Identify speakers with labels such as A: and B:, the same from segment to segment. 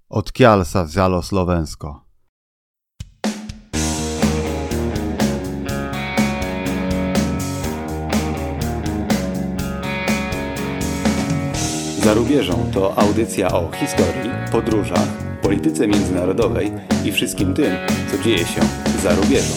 A: Odkiaľ sa wzialo Slovensko?
B: Za rubieżą to audycja o historii, podróżach, polityce międzynarodowej i wszystkim tym, co dzieje się za rubieżą.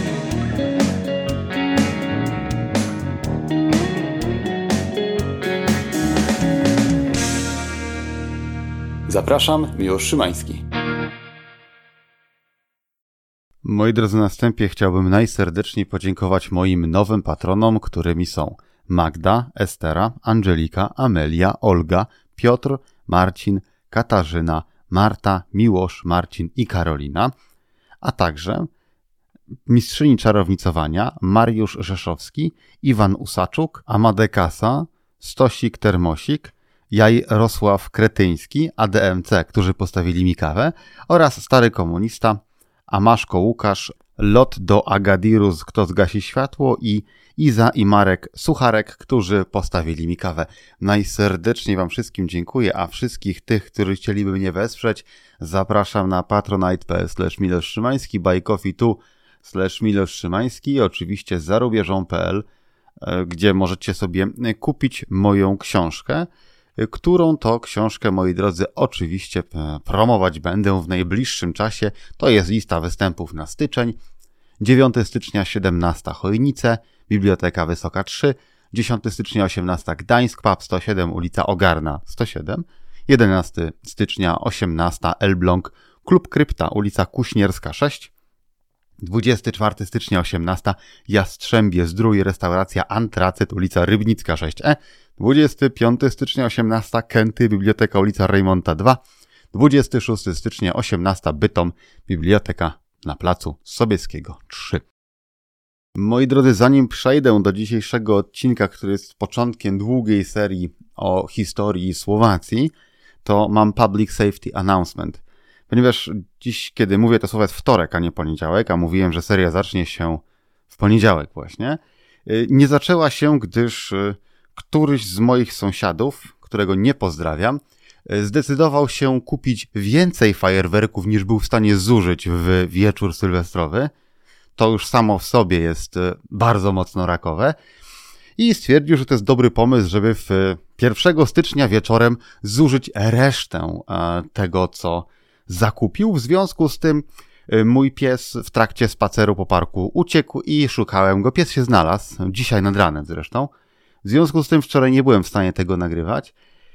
B: Zapraszam, Miłosz Szymański.
A: Moi drodzy, na wstępie chciałbym najserdeczniej podziękować moim nowym patronom, którymi są Magda, Estera, Angelika, Amelia, Olga, Piotr, Marcin, Katarzyna, Marta, Miłosz, Marcin i Karolina, a także mistrzyni czarownicowania Mariusz Rzeszowski, Iwan Usaczuk, Amade Kasa, Stosik Termosik, Jarosław Kretyński, ADMC, którzy postawili mi kawę, oraz stary komunista, Amaszko Łukasz, Lot do Agadirus, kto zgasi światło, i Iza i Marek Sucharek, którzy postawili mi kawę. Najserdeczniej wam wszystkim dziękuję, a wszystkich tych, którzy chcieliby mnie wesprzeć, zapraszam na patronite.pl/Miłosz Szymański, buycoffee2/Miłosz Szymański i oczywiście zarubieżą.pl, gdzie możecie sobie kupić moją książkę, którą to książkę, moi drodzy, oczywiście promować będę w najbliższym czasie. To jest lista występów na styczeń. 9 stycznia 17 Chojnice, Biblioteka Wysoka 3, 10 stycznia 18 Gdańsk, PAP 107, ulica Ogarna 107, 11 stycznia 18 Elbląg, Klub Krypta, ulica Kuśnierska 6, 24 stycznia 18 Jastrzębie Zdrój, restauracja Antracyt, ulica Rybnicka 6E, 25 stycznia 18 Kęty, Biblioteka, ulica Rejmonta 2, 26 stycznia 18 Bytom, Biblioteka na placu Sobieskiego 3. Moi drodzy, zanim przejdę do dzisiejszego odcinka, który jest początkiem długiej serii o historii Słowacji, to mam public safety announcement. Ponieważ dziś, kiedy mówię to słowo, jest wtorek, a nie poniedziałek, a mówiłem, że seria zacznie się w poniedziałek właśnie, nie zaczęła się, gdyż któryś z moich sąsiadów, którego nie pozdrawiam, zdecydował się kupić więcej fajerwerków, niż był w stanie zużyć w wieczór sylwestrowy. To już samo w sobie jest bardzo mocno rakowe. I stwierdził, że to jest dobry pomysł, żeby w 1 stycznia wieczorem zużyć resztę tego, co zakupił. W związku z tym mój pies w trakcie spaceru po parku uciekł i szukałem go. Pies się znalazł, dzisiaj nad ranem zresztą. W związku z tym wczoraj nie byłem w stanie tego nagrywać.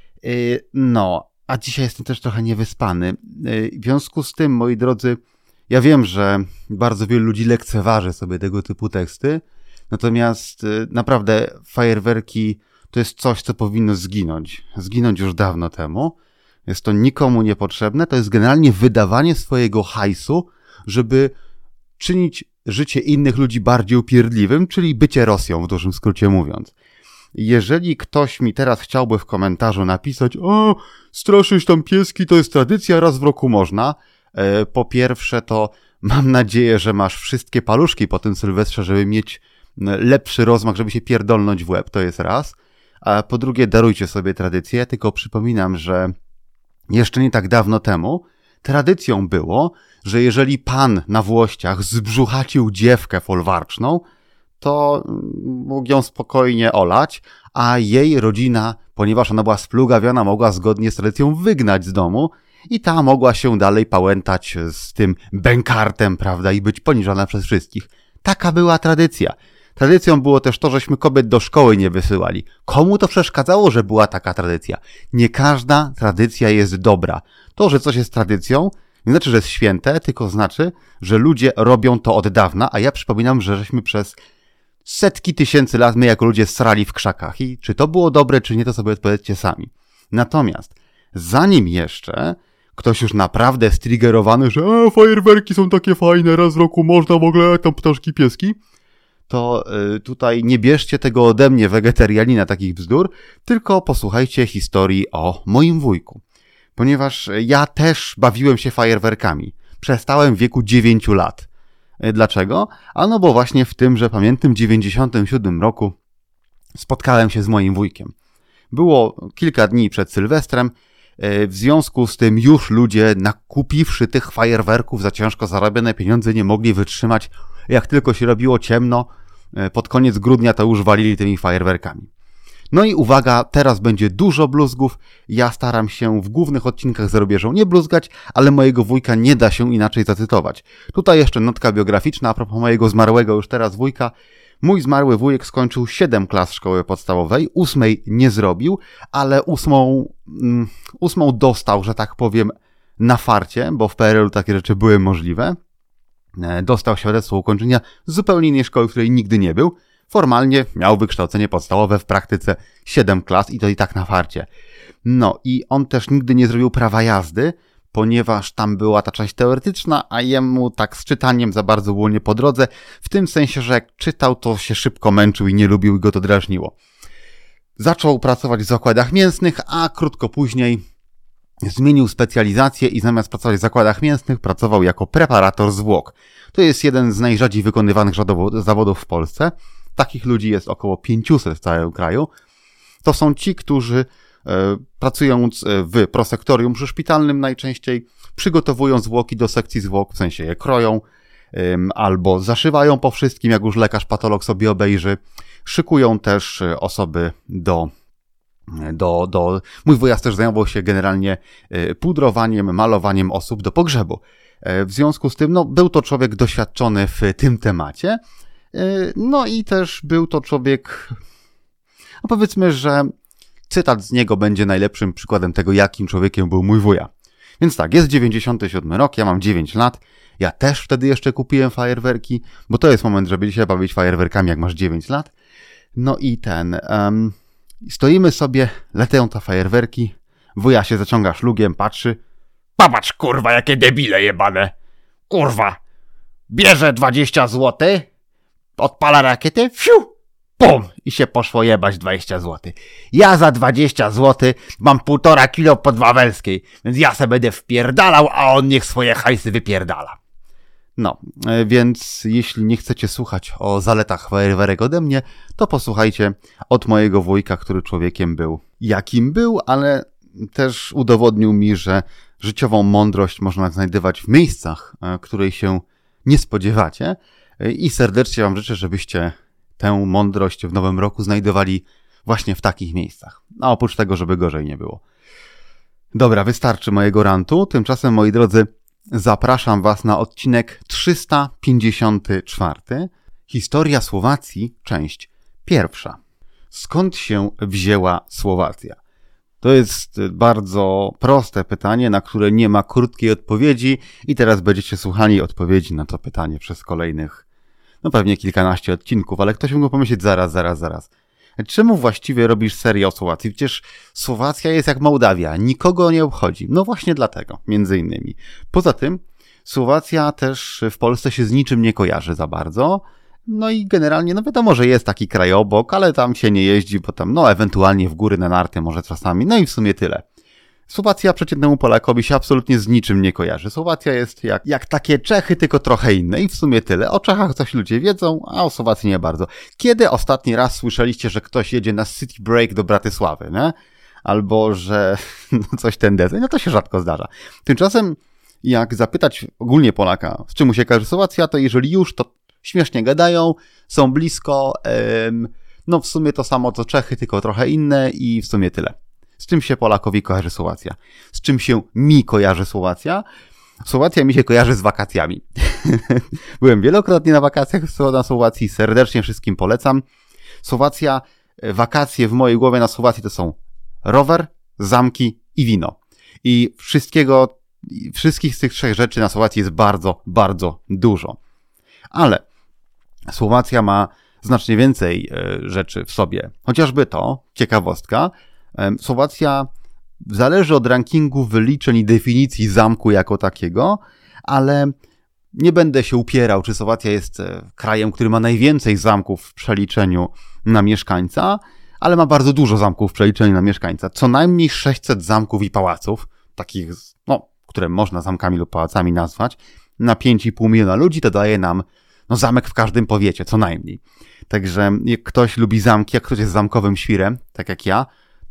A: No, a dzisiaj jestem też trochę niewyspany. W związku z tym, moi drodzy, ja wiem, że bardzo wielu ludzi lekceważy sobie tego typu teksty, natomiast naprawdę fajerwerki to jest coś, co powinno zginąć. Zginąć już dawno temu. Jest to nikomu niepotrzebne. To jest generalnie wydawanie swojego hajsu, żeby czynić życie innych ludzi bardziej upierdliwym, czyli bycie Rosją, w dużym skrócie mówiąc. Jeżeli ktoś mi teraz chciałby w komentarzu napisać: o, straszyć tam pieski, to jest tradycja, raz w roku można. Po pierwsze, to mam nadzieję, że masz wszystkie paluszki po tym Sylwestrze, żeby mieć lepszy rozmach, żeby się pierdolnąć w łeb, to jest raz. A po drugie, darujcie sobie tradycję, tylko przypominam, że jeszcze nie tak dawno temu tradycją było, że jeżeli pan na Włościach zbrzuchacił dziewkę folwarczną, to mógł ją spokojnie olać, a jej rodzina, ponieważ ona była splugawiona, mogła zgodnie z tradycją wygnać z domu i ta mogła się dalej pałętać z tym bękartem, prawda, i być poniżona przez wszystkich. Taka była tradycja. Tradycją było też to, żeśmy kobiet do szkoły nie wysyłali. Komu to przeszkadzało, że była taka tradycja? Nie każda tradycja jest dobra. To, że coś jest tradycją, nie znaczy, że jest święte, tylko znaczy, że ludzie robią to od dawna, a ja przypominam, że żeśmy przez setki tysięcy lat my jako ludzie srali w krzakach i czy to było dobre, czy nie, to sobie odpowiedzcie sami. Natomiast zanim jeszcze ktoś już naprawdę striggerowany, że fajerwerki są takie fajne, raz w roku można w ogóle tam ptaszki, pieski, to tutaj nie bierzcie tego ode mnie, wegetarianina, takich bzdur, tylko posłuchajcie historii o moim wujku. Ponieważ ja też bawiłem się fajerwerkami. Przestałem w wieku 9 lat. Dlaczego? Ano bo właśnie w tym, że pamiętnym 97 roku spotkałem się z moim wujkiem. Było kilka dni przed Sylwestrem W związku z tym już ludzie, nakupiwszy tych fajerwerków za ciężko zarobione pieniądze, nie mogli wytrzymać. Jak tylko się robiło ciemno, pod koniec grudnia to już walili tymi fajerwerkami. No i uwaga, teraz będzie dużo bluzgów. Ja staram się w głównych odcinkach z Robieżą nie bluzgać, ale mojego wujka nie da się inaczej zacytować. Tutaj jeszcze notka biograficzna a propos mojego zmarłego już teraz wujka. Mój zmarły wujek skończył 7 klas szkoły podstawowej, 8 nie zrobił, ale 8 dostał, że tak powiem, na farcie, bo w PRL-u takie rzeczy były możliwe. Dostał świadectwo ukończenia zupełnie innej szkoły, w której nigdy nie był. Formalnie miał wykształcenie podstawowe, w praktyce 7 klas i to i tak na farcie. No i on też nigdy nie zrobił prawa jazdy, ponieważ tam była ta część teoretyczna, a jemu tak z czytaniem za bardzo było nie po drodze, w tym sensie, że jak czytał, to się szybko męczył i nie lubił i go to drażniło. Zaczął pracować w zakładach mięsnych, a krótko później zmienił specjalizację i zamiast pracować w zakładach mięsnych, pracował jako preparator zwłok. To jest jeden z najrzadziej wykonywanych zawodów w Polsce. Takich ludzi jest około 500 w całym kraju. To są ci, którzy pracując w prosektorium przyszpitalnym najczęściej przygotowują zwłoki do sekcji zwłok, w sensie je kroją albo zaszywają po wszystkim, jak już lekarz patolog sobie obejrzy. Szykują też osoby do... Mój wujas też zajmował się generalnie pudrowaniem, malowaniem osób do pogrzebu. W związku z tym, no, był to człowiek doświadczony w tym temacie. No i też był to człowiek, no powiedzmy, że cytat z niego będzie najlepszym przykładem tego, jakim człowiekiem był mój wuja. Więc tak, jest 97 rok, ja mam 9 lat, ja też wtedy jeszcze kupiłem fajerwerki, bo to jest moment, żeby się bawić fajerwerkami, jak masz 9 lat. No i stoimy sobie, latają te fajerwerki, wuja się zaciąga szlugiem, patrzy. Popatrz, kurwa, jakie debile jebane. Kurwa, bierze 20 zł, odpala rakietę, fiu, pum, i się poszło jebać 20 zł. Ja za 20 zł mam 1,5 kilo podwawelskiej, więc ja se będę wpierdalał, a on niech swoje hajsy wypierdala. No, więc jeśli nie chcecie słuchać o zaletach fajerwerek ode mnie, to posłuchajcie od mojego wujka, który człowiekiem był jakim był, ale też udowodnił mi, że życiową mądrość można znajdywać w miejscach, której się nie spodziewacie. I serdecznie wam życzę, żebyście tę mądrość w nowym roku znajdowali właśnie w takich miejscach. A oprócz tego, żeby gorzej nie było. Dobra, wystarczy mojego rantu. Tymczasem, moi drodzy, zapraszam was na odcinek 354. Historia Słowacji, część 1. Skąd się wzięła Słowacja? To jest bardzo proste pytanie, na które nie ma krótkiej odpowiedzi i teraz będziecie słuchali odpowiedzi na to pytanie przez kolejnych, no pewnie kilkanaście odcinków, ale ktoś mógł pomyśleć zaraz. Czemu właściwie robisz serię o Słowacji? Przecież Słowacja jest jak Mołdawia, nikogo nie obchodzi. No właśnie dlatego, między innymi. Poza tym, Słowacja też w Polsce się z niczym nie kojarzy za bardzo. No i generalnie, no wiadomo, że jest taki kraj obok, ale tam się nie jeździ, bo tam, no ewentualnie w góry na narty może czasami, no i w sumie tyle. Słowacja przeciętnemu Polakowi się absolutnie z niczym nie kojarzy. Słowacja jest jak takie Czechy, tylko trochę inne i w sumie tyle. O Czechach coś ludzie wiedzą, a o Słowacji nie bardzo. Kiedy ostatni raz słyszeliście, że ktoś jedzie na city break do Bratysławy, nie? Albo, że coś ten deseń, no to się rzadko zdarza. Tymczasem, jak zapytać ogólnie Polaka, z czym mu się kojarzy Słowacja, to jeżeli już, to śmiesznie gadają, są blisko, no w sumie to samo co Czechy, tylko trochę inne i w sumie tyle. Z czym się Polakowi kojarzy Słowacja? Z czym się mi kojarzy Słowacja? Słowacja mi się kojarzy z wakacjami. Byłem wielokrotnie na wakacjach na Słowacji, serdecznie wszystkim polecam. Słowacja, wakacje w mojej głowie na Słowacji to są rower, zamki i wino. I wszystkich z tych 3 rzeczy na Słowacji jest bardzo, bardzo dużo. Ale Słowacja ma znacznie więcej rzeczy w sobie. Chociażby to, ciekawostka, Słowacja zależy od rankingu wyliczeń i definicji zamku jako takiego, ale nie będę się upierał, czy Słowacja jest krajem, który ma najwięcej zamków w przeliczeniu na mieszkańca, ale ma bardzo dużo zamków w przeliczeniu na mieszkańca. Co najmniej 600 zamków i pałaców, takich, no, które można zamkami lub pałacami nazwać, na 5,5 miliona ludzi to daje nam zamek w każdym powiecie, co najmniej. Także jak ktoś lubi zamki, jak ktoś jest zamkowym świrem, tak jak ja,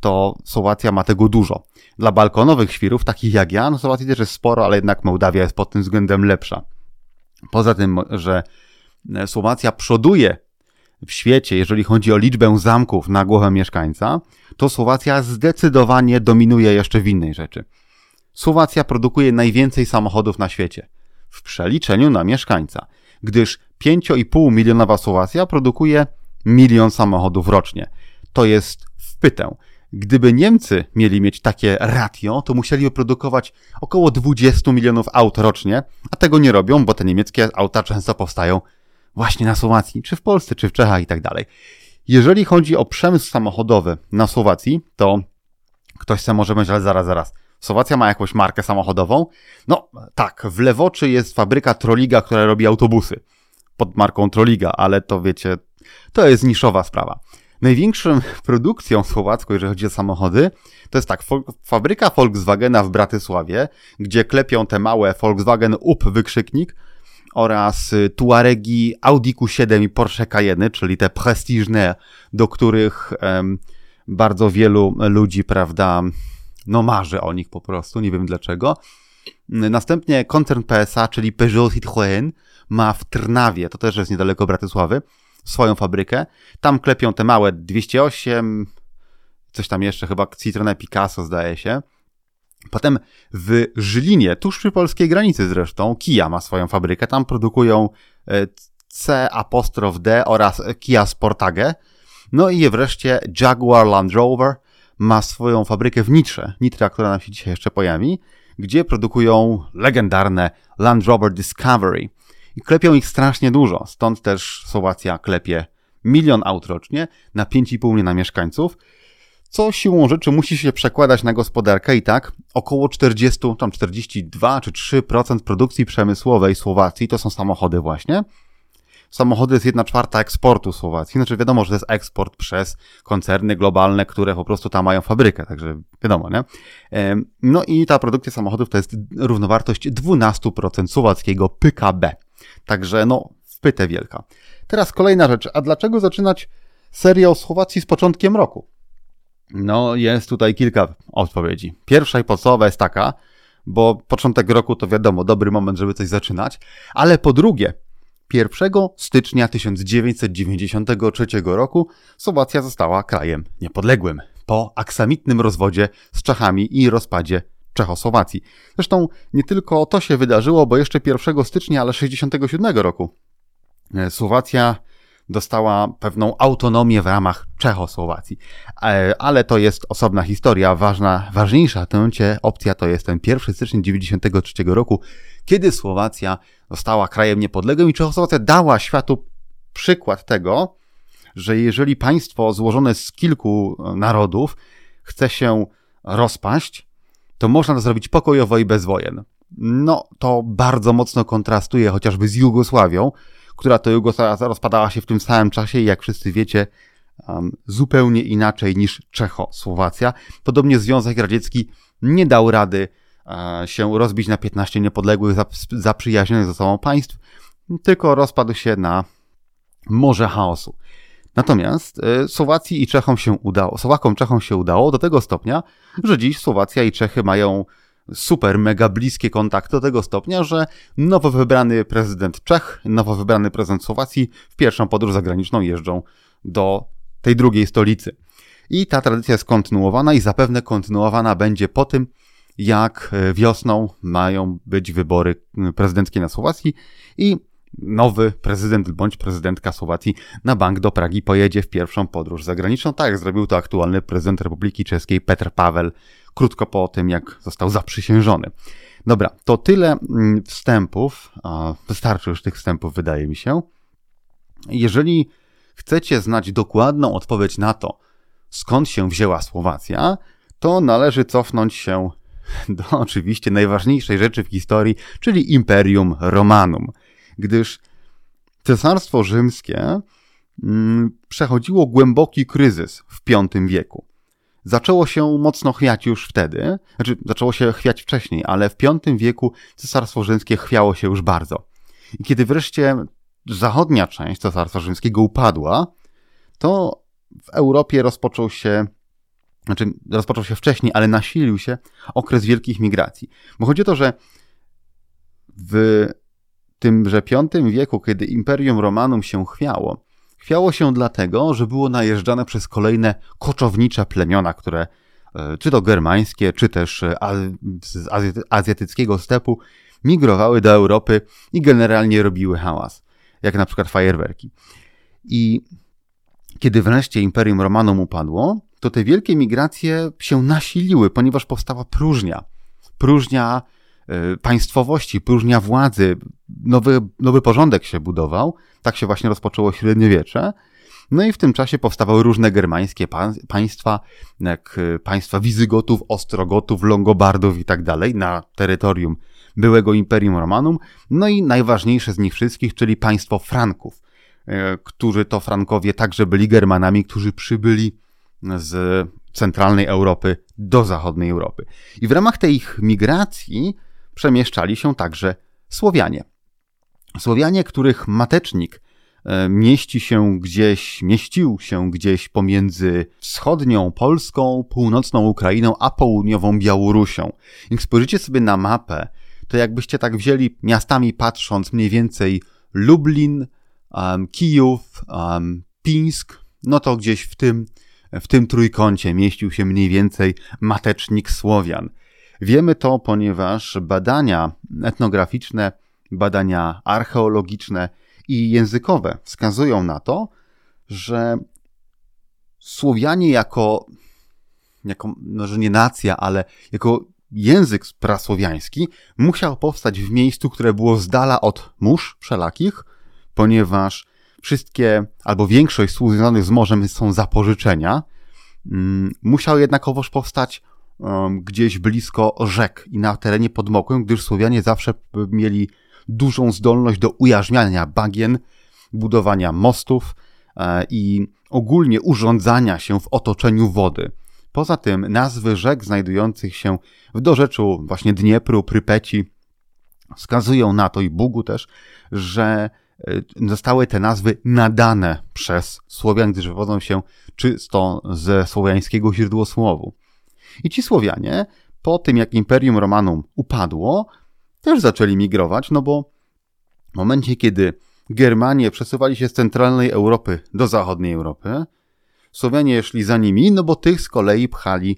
A: to Słowacja ma tego dużo. Dla balkonowych świrów, takich jak ja, no Słowacji też jest sporo, ale jednak Mołdawia jest pod tym względem lepsza. Poza tym, że Słowacja przoduje w świecie, jeżeli chodzi o liczbę zamków na głowę mieszkańca, to Słowacja zdecydowanie dominuje jeszcze w innej rzeczy. Słowacja produkuje najwięcej samochodów na świecie w przeliczeniu na mieszkańca, gdyż 5,5 milionowa Słowacja produkuje 1 milion samochodów rocznie. To jest w pytę. Gdyby Niemcy mieli mieć takie ratio, to musieliby produkować około 20 milionów aut rocznie, a tego nie robią, bo te niemieckie auta często powstają właśnie na Słowacji, czy w Polsce, czy w Czechach i tak dalej. Jeżeli chodzi o przemysł samochodowy na Słowacji, to ktoś sobie może myśleć, ale zaraz. Słowacja ma jakąś markę samochodową? No tak, w Lewoczy jest fabryka Troliga, która robi autobusy pod marką Troliga, ale to wiecie, to jest niszowa sprawa. Największą produkcją słowacką, jeżeli chodzi o samochody, to jest tak, fabryka Volkswagena w Bratysławie, gdzie klepią te małe Volkswagen Up wykrzyknik oraz Tuaregi, Audi Q7 i Porsche Cayenne, czyli te prestiżne, do których bardzo wielu ludzi, prawda, no marzy o nich po prostu, nie wiem dlaczego. Następnie koncern PSA, czyli Peugeot Citroën, ma w Trnawie, to też jest niedaleko Bratysławy, swoją fabrykę. Tam klepią te małe 208, coś tam jeszcze, chyba Citroën Picasso zdaje się. Potem w Żylinie, tuż przy polskiej granicy zresztą, Kia ma swoją fabrykę. Tam produkują C''D oraz Kia Sportage. No i wreszcie Jaguar Land Rover ma swoją fabrykę w Nitrze. Nitra, która nam się dzisiaj jeszcze pojawi, gdzie produkują legendarne Land Rover Discovery. I klepią ich strasznie dużo, stąd też Słowacja klepie 1 milion aut rocznie na 5,5 miliona mieszkańców, co siłą rzeczy musi się przekładać na gospodarkę i tak około 42 czy 3% produkcji przemysłowej Słowacji to są samochody właśnie. Samochody jest 1/4 eksportu Słowacji, znaczy wiadomo, że to jest eksport przez koncerny globalne, które po prostu tam mają fabrykę, także wiadomo, nie? No i ta produkcja samochodów to jest równowartość 12% słowackiego PKB. Także no, wpytę wielka. Teraz kolejna rzecz, a dlaczego zaczynać serię o Słowacji z początkiem roku? No, jest tutaj kilka odpowiedzi. Pierwsza i podstawowa jest taka, bo początek roku to wiadomo, dobry moment, żeby coś zaczynać, ale po drugie, 1 stycznia 1993 roku Słowacja została krajem niepodległym po aksamitnym rozwodzie z Czechami i rozpadzie Czechosłowacji. Zresztą nie tylko to się wydarzyło, bo jeszcze 1 stycznia, ale 1967 roku Słowacja dostała pewną autonomię w ramach Czechosłowacji. Ale to jest osobna historia, ważniejsza w tym momencie opcja to jest ten 1 stycznia 1993 roku, kiedy Słowacja została krajem niepodległym i Czechosłowacja dała światu przykład tego, że jeżeli państwo złożone z kilku narodów chce się rozpaść, to można to zrobić pokojowo i bez wojen. No, to bardzo mocno kontrastuje chociażby z Jugosławią, która to Jugosławia rozpadała się w tym samym czasie i jak wszyscy wiecie, zupełnie inaczej niż Czechosłowacja. Podobnie Związek Radziecki nie dał rady się rozbić na 15 niepodległych, zaprzyjaźnionych ze sobą państw, tylko rozpadł się na morze chaosu. Natomiast Słowacji i Czechom się udało do tego stopnia, że dziś Słowacja i Czechy mają super, mega bliskie kontakty do tego stopnia, że nowo wybrany prezydent Czech, nowo wybrany prezydent Słowacji w pierwszą podróż zagraniczną jeżdżą do tej drugiej stolicy. I ta tradycja jest kontynuowana i zapewne kontynuowana będzie po tym, jak wiosną mają być wybory prezydenckie na Słowacji i nowy prezydent bądź prezydentka Słowacji na bank do Pragi pojedzie w pierwszą podróż zagraniczną, tak jak zrobił to aktualny prezydent Republiki Czeskiej Petr Paweł krótko po tym, jak został zaprzysiężony. Dobra, to tyle wstępów. Wystarczy już tych wstępów, wydaje mi się. Jeżeli chcecie znać dokładną odpowiedź na to, skąd się wzięła Słowacja, to należy cofnąć się do oczywiście najważniejszej rzeczy w historii, czyli Imperium Romanum. Gdyż Cesarstwo Rzymskie przechodziło głęboki kryzys w V wieku. Zaczęło się mocno chwiać już wtedy, zaczęło się chwiać wcześniej, ale w V wieku Cesarstwo Rzymskie chwiało się już bardzo. I kiedy wreszcie zachodnia część Cesarstwa Rzymskiego upadła, to w Europie rozpoczął się znaczy rozpoczął się wcześniej, ale nasilił się okres wielkich migracji. Bo chodzi o to, że w tymże V wieku, kiedy Imperium Romanum się chwiało się dlatego, że było najeżdżane przez kolejne koczownicze plemiona, które czy to germańskie, czy też z azjatyckiego stepu migrowały do Europy i generalnie robiły hałas, jak na przykład fajerwerki. I kiedy wreszcie Imperium Romanum upadło, to te wielkie migracje się nasiliły, ponieważ powstała próżnia państwowości, próżnia władzy, nowy porządek się budował, tak się właśnie rozpoczęło średniowiecze. No i w tym czasie powstawały różne germańskie państwa, jak państwa Wizygotów, Ostrogotów, Longobardów i tak dalej, na terytorium byłego Imperium Romanum. No i najważniejsze z nich wszystkich, czyli państwo Franków, którzy to Frankowie także byli Germanami, którzy przybyli z centralnej Europy do zachodniej Europy. I w ramach tej ich migracji przemieszczali się także Słowianie. Słowianie, których matecznik mieścił się gdzieś pomiędzy wschodnią Polską, północną Ukrainą, a południową Białorusią. Jak spojrzycie sobie na mapę, to jakbyście tak wzięli miastami patrząc mniej więcej Lublin, Kijów, Pińsk, no to gdzieś w tym trójkącie mieścił się mniej więcej matecznik Słowian. Wiemy to, ponieważ badania etnograficzne, badania archeologiczne i językowe wskazują na to, że Słowianie jako że nie nacja, ale jako język prasłowiański musiał powstać w miejscu, które było z dala od mórz wszelakich, ponieważ wszystkie, albo większość słów związanych z morzem są zapożyczenia. Musiał jednakowoż powstać gdzieś blisko rzek i na terenie podmokłym, gdyż Słowianie zawsze mieli dużą zdolność do ujarzmiania bagien, budowania mostów i ogólnie urządzania się w otoczeniu wody. Poza tym nazwy rzek znajdujących się w dorzeczu właśnie Dniepru, Prypeci wskazują na to, i Bugu też, że zostały te nazwy nadane przez Słowian, gdyż wywodzą się czysto ze słowiańskiego źródłosłowu. I ci Słowianie, po tym jak Imperium Romanum upadło, też zaczęli migrować, no bo w momencie, kiedy Germanie przesuwali się z centralnej Europy do zachodniej Europy, Słowianie szli za nimi, no bo tych z kolei pchali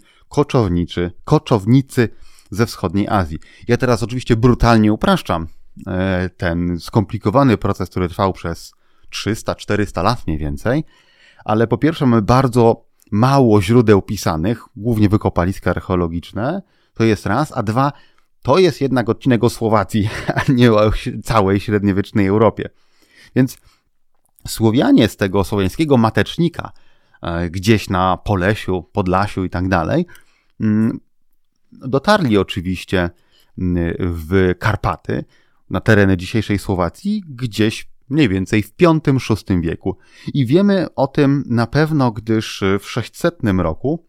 A: koczownicy ze wschodniej Azji. Ja teraz oczywiście brutalnie upraszczam ten skomplikowany proces, który trwał przez 300-400 lat mniej więcej, ale po pierwsze mamy bardzo mało źródeł pisanych, głównie wykopaliska archeologiczne, to jest raz, a dwa, to jest jednak odcinek o Słowacji, a nie o całej średniowiecznej Europie. Więc Słowianie z tego słowiańskiego matecznika, gdzieś na Polesiu, Podlasiu i tak dalej, dotarli oczywiście w Karpaty, na tereny dzisiejszej Słowacji, gdzieś mniej więcej w V-VI wieku. I wiemy o tym na pewno, gdyż w 600 roku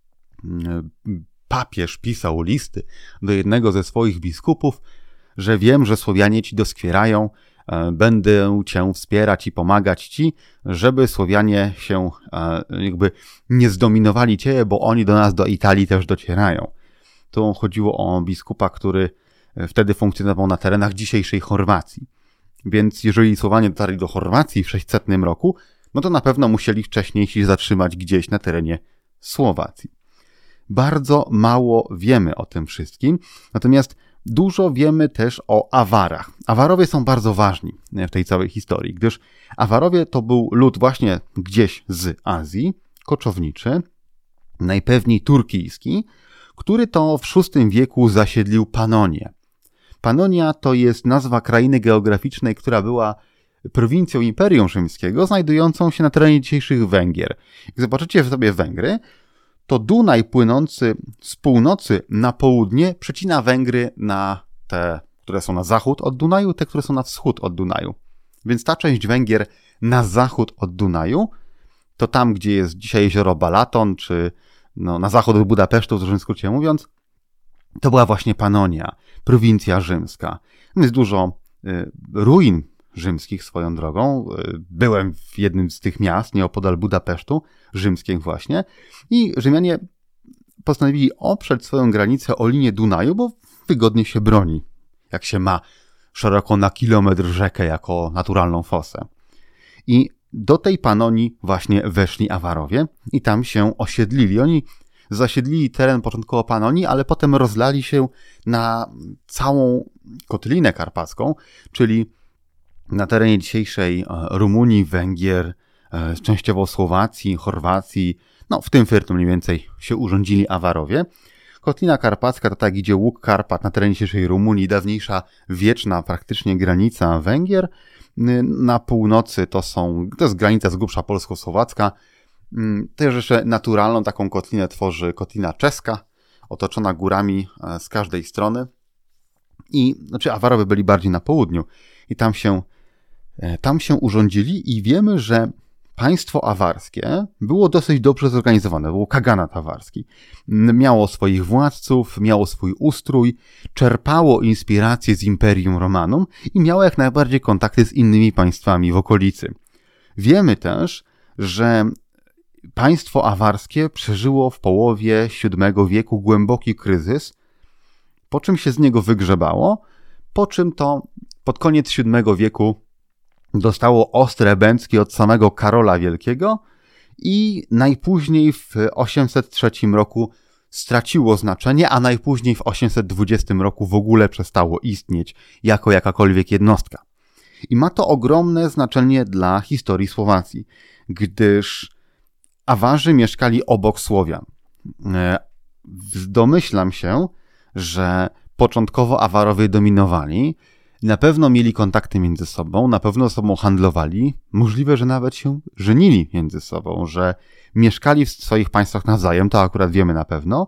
A: papież pisał listy do jednego ze swoich biskupów, że wiem, że Słowianie ci doskwierają, będę cię wspierać i pomagać ci, żeby Słowianie się jakby nie zdominowali ciebie, bo oni do nas, do Italii też docierają. Tu chodziło o biskupa, który wtedy funkcjonował na terenach dzisiejszej Chorwacji. Więc jeżeli Słowianie dotarli do Chorwacji w 600 roku, no to na pewno musieli wcześniej się zatrzymać gdzieś na terenie Słowacji. Bardzo mało wiemy o tym wszystkim, natomiast dużo wiemy też o Awarach. Awarowie są bardzo ważni w tej całej historii, gdyż Awarowie to był lud właśnie gdzieś z Azji, koczowniczy, najpewniej turkijski, który to w VI wieku zasiedlił Panonię. Panonia to jest nazwa krainy geograficznej, która była prowincją Imperium Rzymskiego, znajdującą się na terenie dzisiejszych Węgier. Jak zobaczycie sobie Węgry, to Dunaj płynący z północy na południe przecina Węgry na te, które są na zachód od Dunaju, te, które są na wschód od Dunaju. Więc ta część Węgier na zachód od Dunaju, to tam, gdzie jest dzisiaj jezioro Balaton, czy na zachód od Budapesztu, w dużym skrócie mówiąc, to była właśnie Panonia, prowincja rzymska. Jest dużo ruin rzymskich swoją drogą. Byłem w jednym z tych miast, nieopodal Budapesztu, rzymskich właśnie. I Rzymianie postanowili oprzeć swoją granicę o linię Dunaju, bo wygodnie się broni, jak się ma szeroko na kilometr rzekę jako naturalną fosę. I do tej Panonii właśnie weszli Awarowie i tam się osiedlili. Oni zasiedlili teren początkowo Panonii, ale potem rozlali się na całą kotlinę karpacką, czyli na terenie dzisiejszej Rumunii, Węgier, częściowo Słowacji, Chorwacji, w tym firmie mniej więcej się urządzili Awarowie. Kotlina Karpacka to tak idzie łuk Karpat na terenie dzisiejszej Rumunii, dawniejsza wieczna praktycznie granica Węgier. Na północy to jest granica z grubsza polsko-słowacka. Też jeszcze naturalną taką kotlinę tworzy kotlina czeska, otoczona górami z każdej strony. Awarowie byli bardziej na południu i tam się urządzili i wiemy, że państwo awarskie było dosyć dobrze zorganizowane, było kaganat awarski. Miało swoich władców, miało swój ustrój, czerpało inspiracje z Imperium Romanum i miało jak najbardziej kontakty z innymi państwami w okolicy. Wiemy też, że państwo awarskie przeżyło w połowie VII wieku głęboki kryzys, po czym się z niego wygrzebało, po czym to pod koniec VII wieku dostało ostre bęcki od samego Karola Wielkiego i najpóźniej w 803 roku straciło znaczenie, a najpóźniej w 820 roku w ogóle przestało istnieć jako jakakolwiek jednostka. I ma to ogromne znaczenie dla historii Słowacji, gdyż Awarzy mieszkali obok Słowian. Domyślam się, że początkowo Awarowie dominowali, na pewno mieli kontakty między sobą, na pewno ze sobą handlowali, możliwe, że nawet się żenili między sobą, że mieszkali w swoich państwach nawzajem, to akurat wiemy na pewno,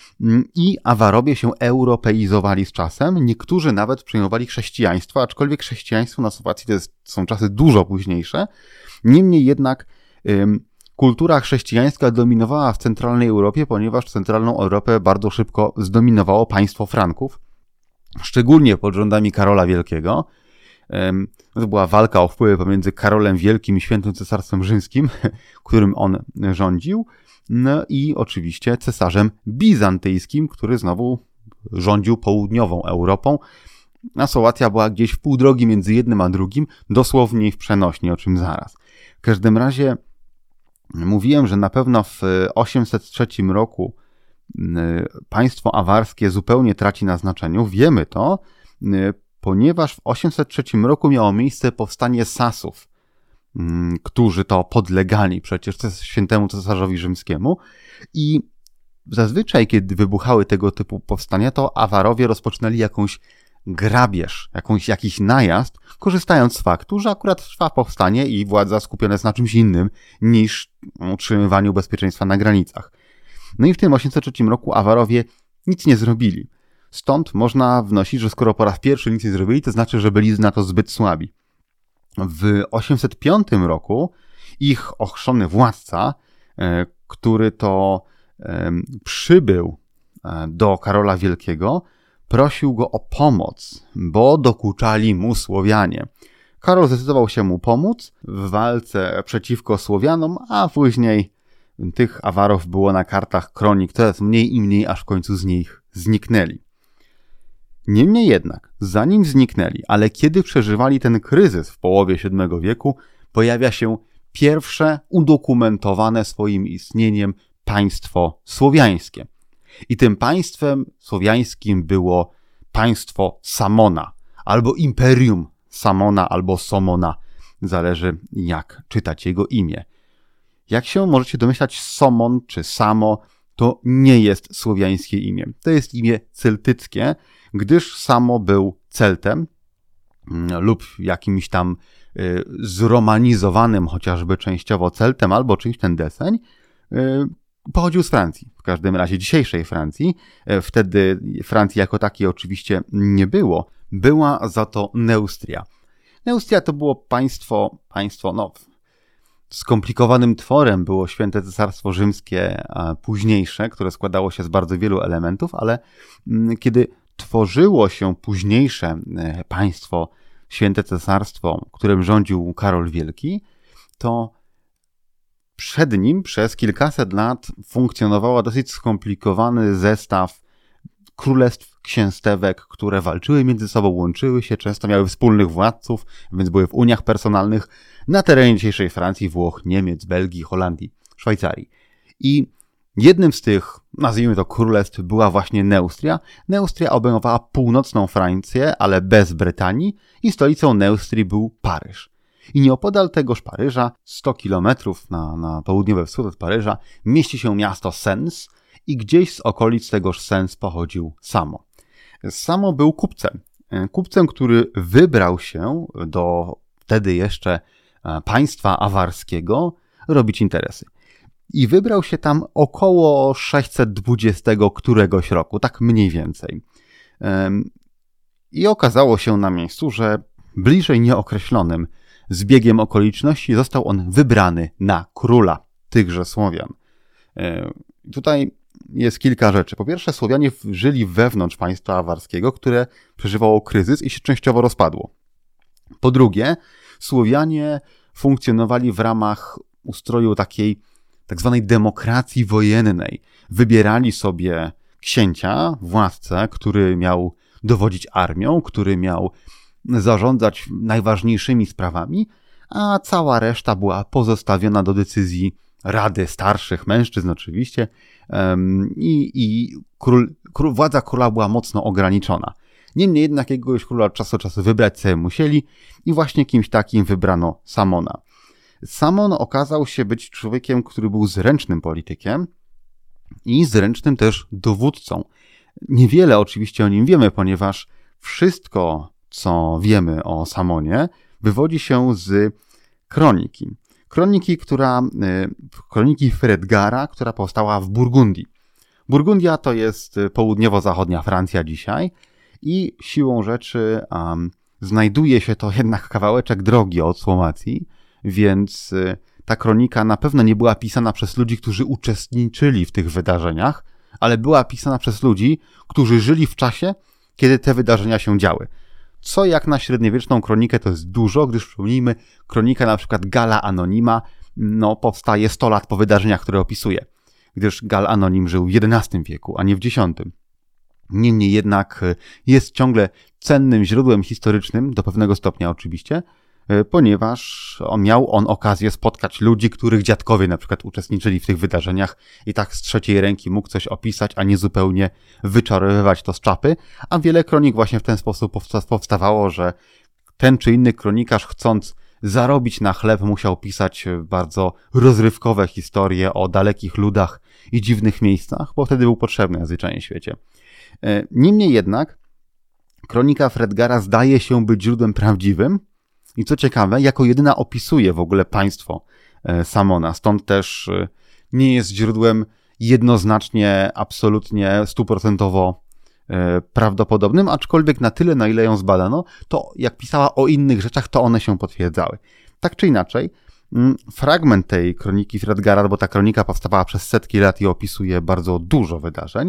A: i Awarowie się europeizowali z czasem, niektórzy nawet przyjmowali chrześcijaństwo, aczkolwiek chrześcijaństwo na Słowacji to są czasy dużo późniejsze, niemniej jednak kultura chrześcijańska dominowała w centralnej Europie, ponieważ centralną Europę bardzo szybko zdominowało państwo Franków, szczególnie pod rządami Karola Wielkiego. To była walka o wpływy pomiędzy Karolem Wielkim i Świętym Cesarstwem Rzymskim, którym on rządził, i oczywiście cesarzem bizantyjskim, który znowu rządził południową Europą, a Słowacja była gdzieś w pół drogi między jednym a drugim, dosłownie w przenośni, o czym zaraz. W każdym razie mówiłem, że na pewno w 803 roku państwo awarskie zupełnie traci na znaczeniu. Wiemy to, ponieważ w 803 roku miało miejsce powstanie Sasów, którzy to podlegali przecież świętemu cesarzowi rzymskiemu i zazwyczaj, kiedy wybuchały tego typu powstania, to Awarowie rozpoczynali jakąś grabież, jakiś najazd, korzystając z faktu, że akurat trwa powstanie i władza skupiona jest na czymś innym niż utrzymywaniu bezpieczeństwa na granicach. No i w tym 803 roku Awarowie nic nie zrobili. Stąd można wnosić, że skoro po raz pierwszy nic nie zrobili, to znaczy, że byli na to zbyt słabi. W 805 roku ich ochrzczony władca, który to przybył do Karola Wielkiego, prosił go o pomoc, bo dokuczali mu Słowianie. Karol zdecydował się mu pomóc w walce przeciwko Słowianom, a później tych Awarów było na kartach kronik coraz mniej i mniej, aż w końcu z nich zniknęli. Niemniej jednak, zanim zniknęli, ale kiedy przeżywali ten kryzys w połowie VII wieku, pojawia się pierwsze udokumentowane swoim istnieniem państwo słowiańskie. I tym państwem słowiańskim było państwo Samona, albo Imperium Samona, albo Somona, zależy jak czytać jego imię. Jak się możecie domyślać, Somon czy Samo to nie jest słowiańskie imię. To jest imię celtyckie, gdyż Samo był Celtem lub jakimś tam zromanizowanym chociażby częściowo Celtem albo czymś ten deseń. Pochodził z Francji, w każdym razie dzisiejszej Francji. Wtedy Francji jako takiej oczywiście nie było. Była za to Neustria. Neustria to było państwo skomplikowanym tworem było Święte Cesarstwo Rzymskie późniejsze, które składało się z bardzo wielu elementów, ale kiedy tworzyło się późniejsze państwo, Święte Cesarstwo, którym rządził Karol Wielki, to Przed nim przez kilkaset lat funkcjonowała dosyć skomplikowany zestaw królestw, księstewek, które walczyły między sobą, łączyły się, często miały wspólnych władców, więc były w uniach personalnych na terenie dzisiejszej Francji, Włoch, Niemiec, Belgii, Holandii, Szwajcarii. I jednym z tych, nazwijmy to królestw, była właśnie Neustria. Neustria obejmowała północną Francję, ale bez Brytanii i stolicą Neustrii był Paryż. I nieopodal tegoż Paryża, 100 kilometrów na południowy wschód od Paryża, mieści się miasto Sens i gdzieś z okolic tegoż Sens pochodził Samo. Samo był kupcem. Kupcem, który wybrał się do wtedy jeszcze państwa awarskiego robić interesy. I wybrał się tam około 620 któregoś roku, tak mniej więcej. I okazało się na miejscu, że bliżej nieokreślonym zbiegiem okoliczności został on wybrany na króla tychże Słowian. Tutaj jest kilka rzeczy. Po pierwsze, Słowianie żyli wewnątrz państwa awarskiego, które przeżywało kryzys i się częściowo rozpadło. Po drugie, Słowianie funkcjonowali w ramach ustroju takiej tak zwanej demokracji wojennej. Wybierali sobie księcia, władcę, który miał dowodzić armią, który miał zarządzać najważniejszymi sprawami, a cała reszta była pozostawiona do decyzji Rady Starszych Mężczyzn oczywiście i władza króla była mocno ograniczona. Niemniej jednak jakiegoś króla od czasu do czasu wybrać sobie musieli i właśnie kimś takim wybrano Samona. Samon okazał się być człowiekiem, który był zręcznym politykiem i zręcznym też dowódcą. Niewiele oczywiście o nim wiemy, ponieważ wszystko, co wiemy o Samonie, wywodzi się z kroniki. Kroniki Hredgara, która powstała w Burgundii. Burgundia to jest południowo-zachodnia Francja dzisiaj i siłą rzeczy znajduje się to jednak kawałeczek drogi od Słowacji, więc ta kronika na pewno nie była pisana przez ludzi, którzy uczestniczyli w tych wydarzeniach, ale była pisana przez ludzi, którzy żyli w czasie, kiedy te wydarzenia się działy. Co jak na średniowieczną kronikę to jest dużo, gdyż przypomnijmy, kronika na przykład Gala Anonima powstaje 100 lat po wydarzeniach, które opisuje, gdyż Gal Anonim żył w XI wieku, a nie w X. Niemniej jednak jest ciągle cennym źródłem historycznym, do pewnego stopnia oczywiście, ponieważ miał on okazję spotkać ludzi, których dziadkowie na przykład uczestniczyli w tych wydarzeniach i tak z trzeciej ręki mógł coś opisać, a nie zupełnie wyczarowywać to z czapy, a wiele kronik właśnie w ten sposób powstawało, że ten czy inny kronikarz, chcąc zarobić na chleb, musiał pisać bardzo rozrywkowe historie o dalekich ludach i dziwnych miejscach, bo wtedy był potrzebny na zwyczajnie świecie. Niemniej jednak kronika Hredgara zdaje się być źródłem prawdziwym i co ciekawe, jako jedyna opisuje w ogóle państwo Samona, stąd też nie jest źródłem jednoznacznie, absolutnie 100% prawdopodobnym, aczkolwiek na tyle, na ile ją zbadano, to jak pisała o innych rzeczach, to one się potwierdzały. Tak czy inaczej, fragment tej kroniki Hredgara, bo ta kronika powstawała przez setki lat i opisuje bardzo dużo wydarzeń,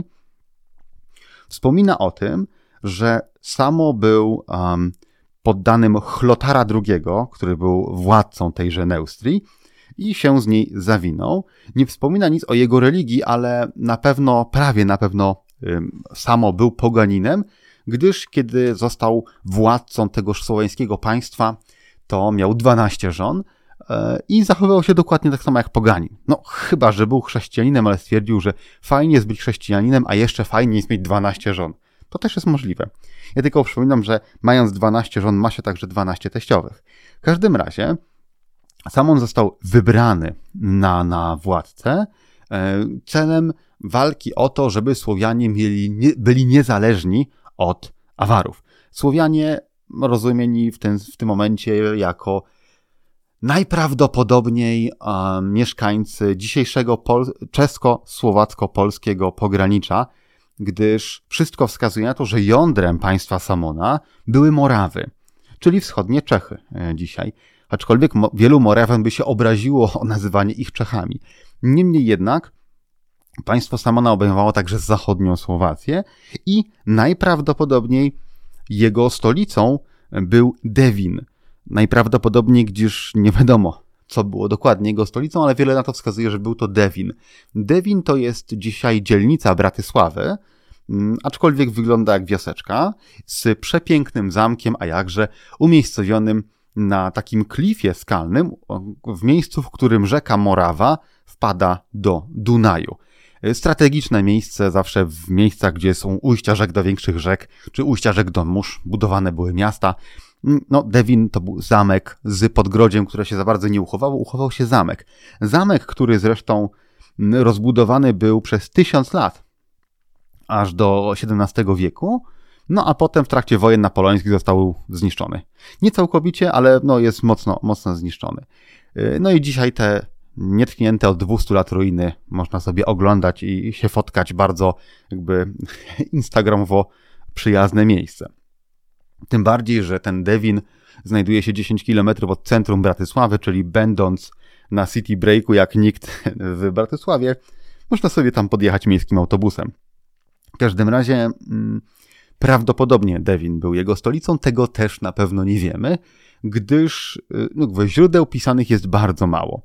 A: wspomina o tym, że Samo był poddanym Chlotara II, który był władcą tejże Neustrii i się z niej zawinął. Nie wspomina nic o jego religii, ale prawie na pewno Samo był poganinem, gdyż kiedy został władcą tegoż słowiańskiego państwa, to miał 12 żon i zachowywał się dokładnie tak samo jak poganin. Chyba że był chrześcijaninem, ale stwierdził, że fajnie jest być chrześcijaninem, a jeszcze fajnie jest mieć 12 żon. To też jest możliwe. Ja tylko przypominam, że mając 12 żon, ma się także 12 teściowych. W każdym razie Samon został wybrany na władcę celem walki o to, żeby Słowianie byli niezależni od Awarów. Słowianie rozumieni w tym momencie jako najprawdopodobniej mieszkańcy dzisiejszego czesko-słowacko-polskiego pogranicza, gdyż wszystko wskazuje na to, że jądrem państwa Samona były Morawy, czyli wschodnie Czechy dzisiaj. Aczkolwiek wielu Morawian by się obraziło o nazywanie ich Czechami. Niemniej jednak państwo Samona obejmowało także zachodnią Słowację i najprawdopodobniej jego stolicą był Dewin. Najprawdopodobniej, gdyż nie wiadomo co było dokładnie jego stolicą, ale wiele na to wskazuje, że był to Dewin. Dewin to jest dzisiaj dzielnica Bratysławy, aczkolwiek wygląda jak wioseczka, z przepięknym zamkiem, a jakże umiejscowionym na takim klifie skalnym, w miejscu, w którym rzeka Morawa wpada do Dunaju. Strategiczne miejsce, zawsze w miejscach, gdzie są ujścia rzek do większych rzek, czy ujścia rzek do mórz, budowane były miasta. No, Dewin to był zamek z podgrodziem, które się za bardzo nie uchowało, uchował się zamek. Zamek, który zresztą rozbudowany był przez 1000 lat, aż do XVII wieku, no a potem w trakcie wojen napoleońskich został zniszczony. Nie całkowicie, ale no, jest mocno zniszczony. No i dzisiaj te nietknięte od 200 lat ruiny można sobie oglądać i się fotkać, bardzo jakby instagramowo przyjazne miejsce. Tym bardziej, że ten Dewin znajduje się 10 km od centrum Bratysławy, czyli będąc na city breaku jak nikt w Bratysławie, można sobie tam podjechać miejskim autobusem. W każdym razie prawdopodobnie Dewin był jego stolicą, tego też na pewno nie wiemy, gdyż źródeł pisanych jest bardzo mało.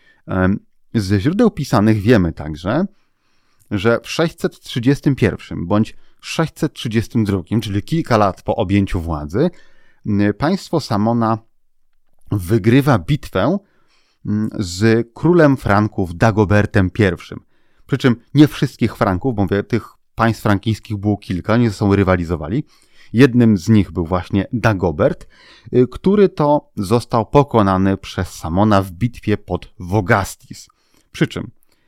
A: Ze źródeł pisanych wiemy także, że w 631 bądź 632, czyli kilka lat po objęciu władzy, państwo Samona wygrywa bitwę z królem Franków Dagobertem I. Przy czym nie wszystkich Franków, bo mówię, tych państw frankijskich było kilka, oni ze sobą rywalizowali. Jednym z nich był właśnie Dagobert, który to został pokonany przez Samona w bitwie pod Wogastis. Przy czym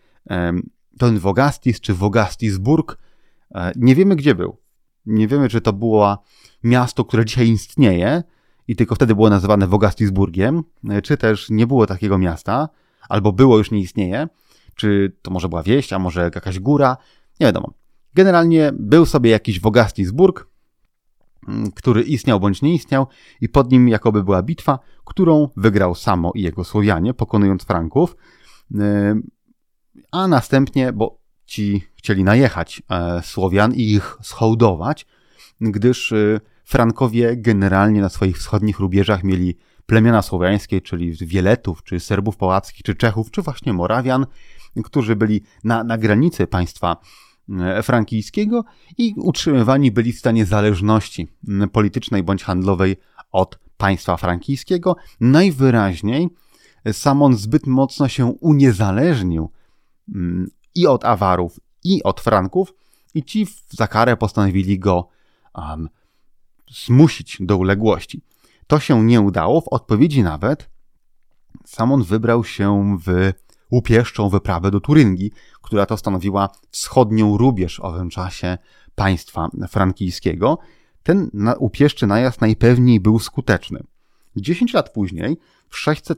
A: ten Wogastis czy Wogastisburg nie wiemy gdzie był. Nie wiemy, czy to było miasto, które dzisiaj istnieje i tylko wtedy było nazywane Wogastisburgiem, czy też nie było takiego miasta, albo było, już nie istnieje, czy to może była wieś, a może jakaś góra, nie wiadomo. Generalnie był sobie jakiś Wogastisburg, który istniał bądź nie istniał i pod nim jakoby była bitwa, którą wygrał Samo i jego Słowianie, pokonując Franków, a następnie, bo ci chcieli najechać Słowian i ich schołdować, gdyż Frankowie generalnie na swoich wschodnich rubieżach mieli plemiona słowiańskie, czyli Wieletów, czy Serbów Połackich, czy Czechów, czy właśnie Morawian, którzy byli na granicy państwa frankijskiego i utrzymywani byli w stanie zależności politycznej bądź handlowej od państwa frankijskiego. Najwyraźniej Samon zbyt mocno się uniezależnił i od Awarów, i od Franków i ci za karę postanowili go zmusić do uległości. To się nie udało. W odpowiedzi nawet Samon wybrał się w łupieszczą wyprawę do Turyngii, która to stanowiła wschodnią rubież w owym czasie państwa frankijskiego. Ten łupieszczy najazd najpewniej był skuteczny. 10 lat później, w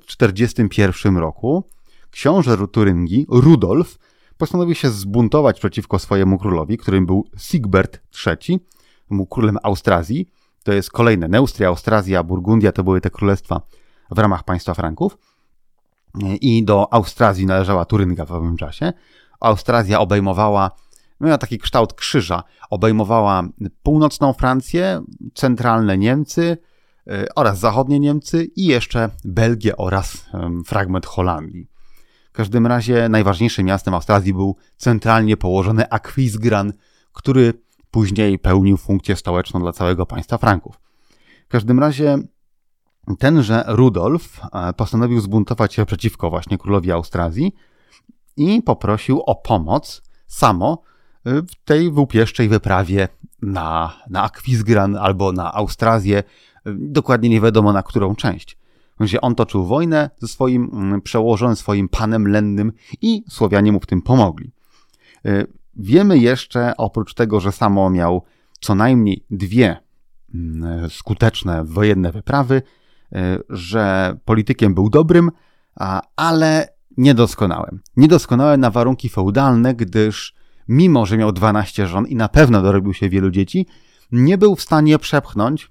A: 641 roku, książę Turyngii, Rudolf, postanowił się zbuntować przeciwko swojemu królowi, którym był Sigbert III, był królem Austrazji. To jest kolejne. Neustria, Austrazja, Burgundia to były te królestwa w ramach państwa Franków. I do Austrazji należała Turynga w owym czasie. Austrazja obejmowała, miała taki kształt krzyża, obejmowała północną Francję, centralne Niemcy oraz zachodnie Niemcy i jeszcze Belgię oraz fragment Holandii. W każdym razie najważniejszym miastem Austrazji był centralnie położony Aquisgrán, który później pełnił funkcję stołeczną dla całego państwa Franków. W każdym razie tenże Rudolf postanowił zbuntować się przeciwko właśnie królowi Austrazji i poprosił o pomoc Samo w tej łupieszczej wyprawie na Aquisgrán albo na Austrazję, dokładnie nie wiadomo na którą część. Gdzie on toczył wojnę ze swoim przełożonym, swoim panem lennym i Słowianie mu w tym pomogli. Wiemy jeszcze, oprócz tego, że Samo miał co najmniej 2 skuteczne wojenne wyprawy, że politykiem był dobrym, ale niedoskonałym. Niedoskonałym na warunki feudalne, gdyż mimo, że miał 12 żon i na pewno dorobił się wielu dzieci, nie był w stanie przepchnąć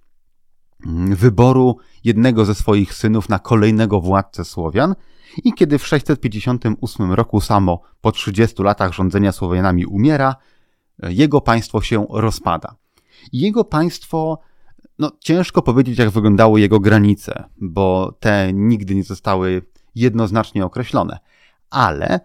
A: wyboru jednego ze swoich synów na kolejnego władcę Słowian i kiedy w 658 roku Samo po 30 latach rządzenia Słowianami umiera, jego państwo się rozpada. I jego państwo, ciężko powiedzieć jak wyglądały jego granice, bo te nigdy nie zostały jednoznacznie określone. Ale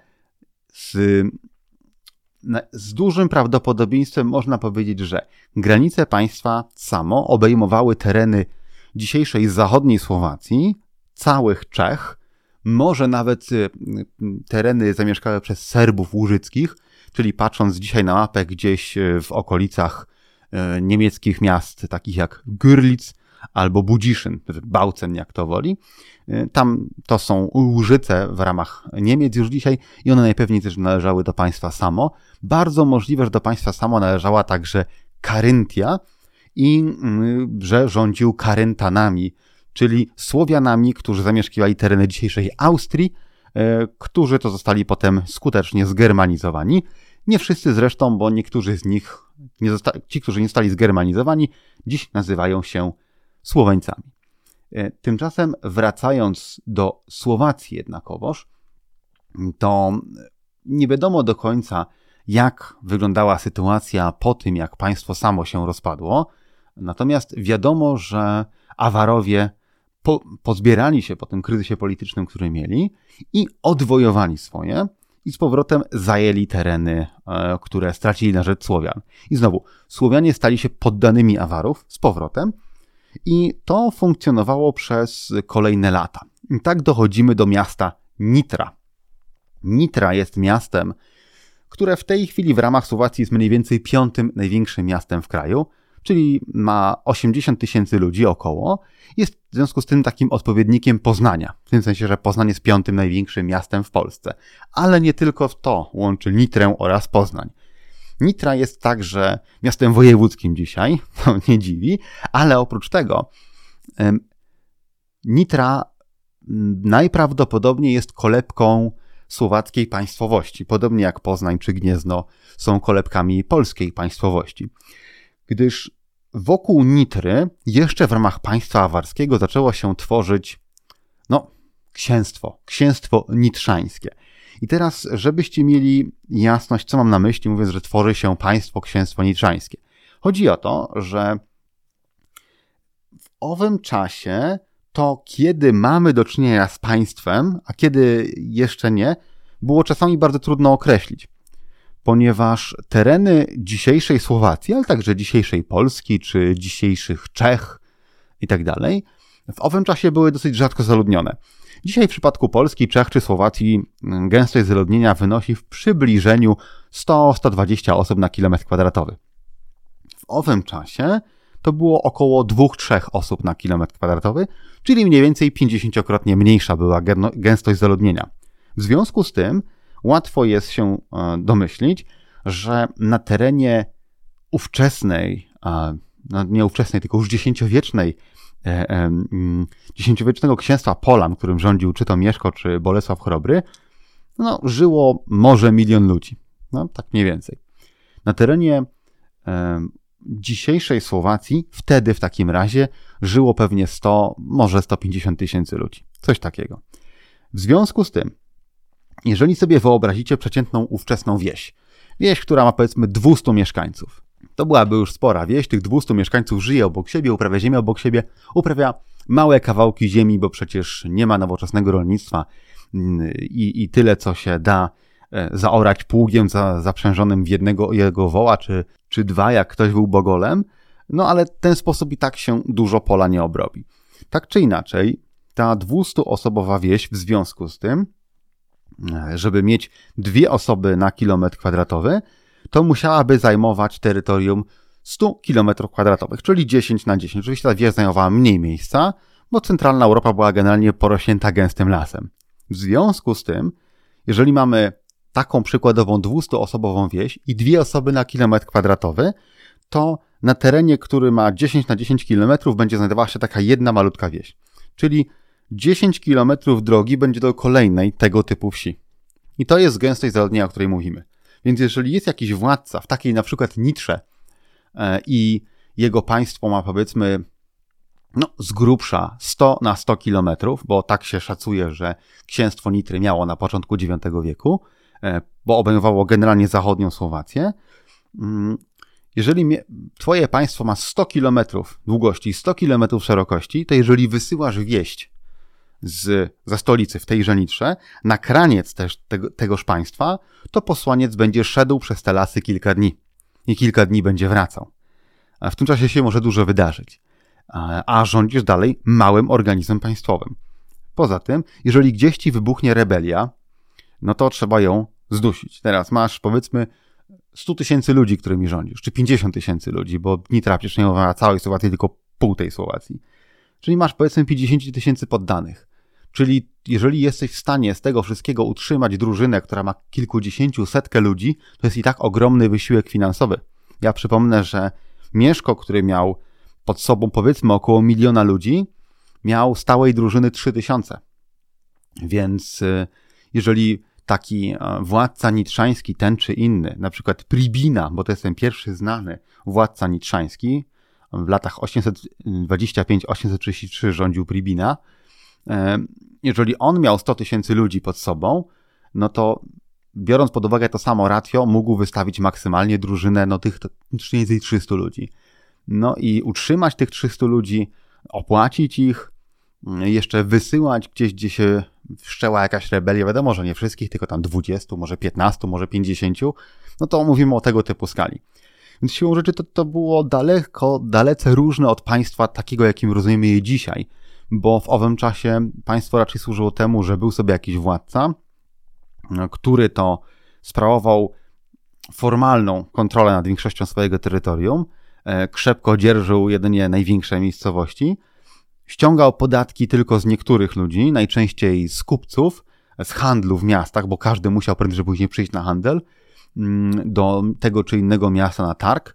A: z dużym prawdopodobieństwem można powiedzieć, że granice państwa samo obejmowały tereny dzisiejszej zachodniej Słowacji, całych Czech, może nawet tereny zamieszkałe przez Serbów łużyckich, czyli patrząc dzisiaj na mapę gdzieś w okolicach niemieckich miast, takich jak Görlitz albo Budziszyn, Bautzen, jak to woli. Tam to są Łużyce w ramach Niemiec już dzisiaj i one najpewniej też należały do państwa Samo. Bardzo możliwe, że do państwa Samo należała także Karyntia i że rządził Karyntanami, czyli Słowianami, którzy zamieszkiwali tereny dzisiejszej Austrii, którzy to zostali potem skutecznie zgermanizowani. Nie wszyscy zresztą, bo niektórzy z nich, ci, którzy nie zostali zgermanizowani, dziś nazywają się Słoweńcami. Tymczasem wracając do Słowacji jednakowoż, to nie wiadomo do końca, jak wyglądała sytuacja po tym, jak państwo samo się rozpadło. Natomiast wiadomo, że Awarowie pozbierali się po tym kryzysie politycznym, który mieli i odwojowali swoje i z powrotem zajęli tereny, które stracili na rzecz Słowian. I znowu, Słowianie stali się poddanymi Awarów z powrotem i to funkcjonowało przez kolejne lata. I tak dochodzimy do miasta Nitra. Nitra jest miastem, które w tej chwili w ramach Słowacji jest mniej więcej 5. największym miastem w kraju, czyli ma 80 000 ludzi około. Jest w związku z tym takim odpowiednikiem Poznania, w tym sensie, że Poznań jest 5. największym miastem w Polsce. Ale nie tylko to łączy Nitrę oraz Poznań. Nitra jest także miastem wojewódzkim dzisiaj, to nie dziwi, ale oprócz tego Nitra najprawdopodobniej jest kolebką słowackiej państwowości, podobnie jak Poznań czy Gniezno są kolebkami polskiej państwowości. Gdyż wokół Nitry jeszcze w ramach państwa awarskiego zaczęło się tworzyć księstwo nitrzańskie. I teraz, żebyście mieli jasność, co mam na myśli, mówiąc, że tworzy się księstwo nitrzańskie. Chodzi o to, że w owym czasie to, kiedy mamy do czynienia z państwem, a kiedy jeszcze nie, było czasami bardzo trudno określić. Ponieważ tereny dzisiejszej Słowacji, ale także dzisiejszej Polski, czy dzisiejszych Czech i tak dalej, w owym czasie były dosyć rzadko zaludnione. Dzisiaj w przypadku Polski, Czech czy Słowacji gęstość zaludnienia wynosi w przybliżeniu 100-120 osób na kilometr kwadratowy. W owym czasie to było około 2-3 osób na kilometr kwadratowy, czyli mniej więcej 50-krotnie mniejsza była gęstość zaludnienia. W związku z tym łatwo jest się domyślić, że na terenie tylko już dziesięciowiecznego księstwa Polan, którym rządził czy to Mieszko, czy Bolesław Chrobry, żyło może 1 000 000 ludzi. Tak mniej więcej. Na terenie dzisiejszej Słowacji wtedy w takim razie żyło pewnie 100, może 150 000 ludzi. Coś takiego. W związku z tym, jeżeli sobie wyobrazicie przeciętną ówczesną wieś, która ma powiedzmy 200 mieszkańców, to byłaby już spora wieś, tych 200 mieszkańców żyje obok siebie, uprawia ziemię obok siebie, uprawia małe kawałki ziemi, bo przecież nie ma nowoczesnego rolnictwa i tyle, co się da zaorać pługiem zaprzężonym w jednego woła, czy 2, jak ktoś był bogolem, ale w ten sposób i tak się dużo pola nie obrobi. Tak czy inaczej, ta 200-osobowa wieś w związku z tym, żeby mieć 2 osoby na kilometr kwadratowy, to musiałaby zajmować terytorium 100 km², czyli 10 na 10. Oczywiście ta wieś zajmowała mniej miejsca, bo centralna Europa była generalnie porośnięta gęstym lasem. W związku z tym, jeżeli mamy taką przykładową 200-osobową wieś i 2 osoby na kilometr kwadratowy, to na terenie, który ma 10 na 10 km, będzie znajdowała się taka jedna malutka wieś. Czyli 10 km drogi będzie do kolejnej tego typu wsi. I to jest gęstość zaludnienia, o której mówimy. Więc jeżeli jest jakiś władca w takiej na przykład Nitrze i jego państwo ma powiedzmy z grubsza 100 na 100 kilometrów, bo tak się szacuje, że księstwo Nitry miało na początku IX wieku, bo obejmowało generalnie zachodnią Słowację. Jeżeli twoje państwo ma 100 kilometrów długości i 100 kilometrów szerokości, to jeżeli wysyłasz wieść ze stolicy w tejże Nitrze na kraniec też tegoż państwa, to posłaniec będzie szedł przez te lasy kilka dni i kilka dni będzie wracał. A w tym czasie się może dużo wydarzyć, a rządzisz dalej małym organizmem państwowym. Poza tym, jeżeli gdzieś ci wybuchnie rebelia, no to trzeba ją zdusić. Teraz masz, powiedzmy, 100 000 ludzi, którymi rządzisz, czy 50 000 ludzi, bo Nitra przecież nie ma całej Słowacji, tylko pół tej Słowacji. Czyli masz, powiedzmy, 50 000 poddanych. Czyli jeżeli jesteś w stanie z tego wszystkiego utrzymać drużynę, która ma kilkudziesięciu, setkę ludzi, to jest i tak ogromny wysiłek finansowy. Ja przypomnę, że Mieszko, który miał pod sobą, powiedzmy, około 1 000 000 ludzi, miał stałej drużyny 3000. Więc jeżeli taki władca nitrzański, ten czy inny, na przykład Pribina, bo to jest ten pierwszy znany władca nitrzański, w latach 825-833 rządził Pribina, jeżeli on miał 100 000 ludzi pod sobą, no to biorąc pod uwagę to samo ratio, mógł wystawić maksymalnie drużynę tych mniej więcej 300 ludzi. No i utrzymać tych 300 ludzi, opłacić ich, jeszcze wysyłać gdzieś, gdzie się wszczęła jakaś rebelia, wiadomo, że nie wszystkich, tylko tam 20, może 15, może 50, no to mówimy o tego typu skali. Więc siłą rzeczy to było dalece różne od państwa takiego, jakim rozumiemy je dzisiaj, bo w owym czasie państwo raczej służyło temu, że był sobie jakiś władca, który to sprawował formalną kontrolę nad większością swojego terytorium, krzepko dzierżył jedynie największe miejscowości, ściągał podatki tylko z niektórych ludzi, najczęściej z kupców, z handlu w miastach, bo każdy musiał prędzej czy później przyjść na handel, do tego czy innego miasta na targ.